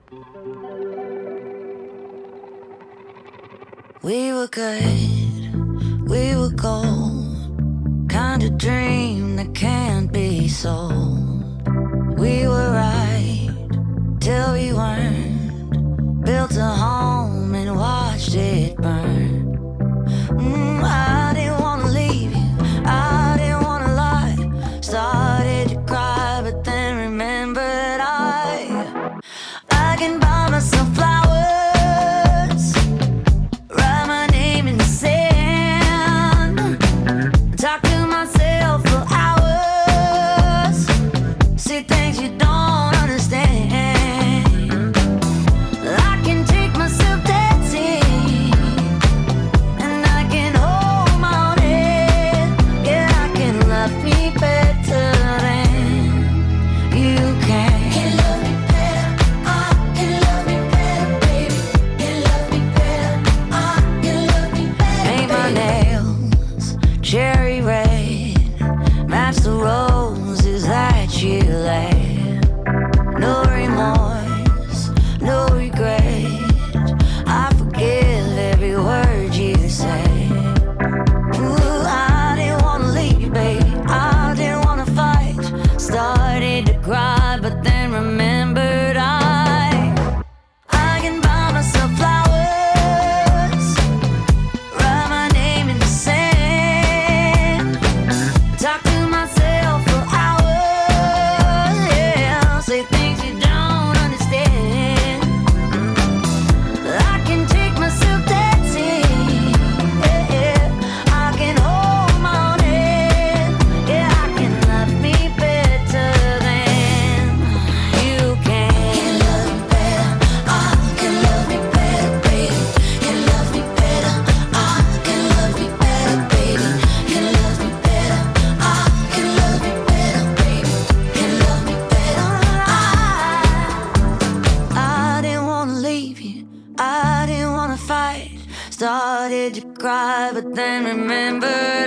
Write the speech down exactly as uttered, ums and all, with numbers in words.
We were good, we were gold, kind of dream that can't be sold. We were right till we weren't, built a home and watched it burn. Mm, I didn't wanna leave you, I didn't wanna lie. Started to cry, but then remembered I I can buy myself flowers. Cherry red, match the roses that you laid. No remorse, no regret, I forgive every word you say. Ooh, I didn't wanna leave, baby, I didn't wanna fight. Started to cry, but then remembered I I can buy myself flowers. Started to cry, but then remembered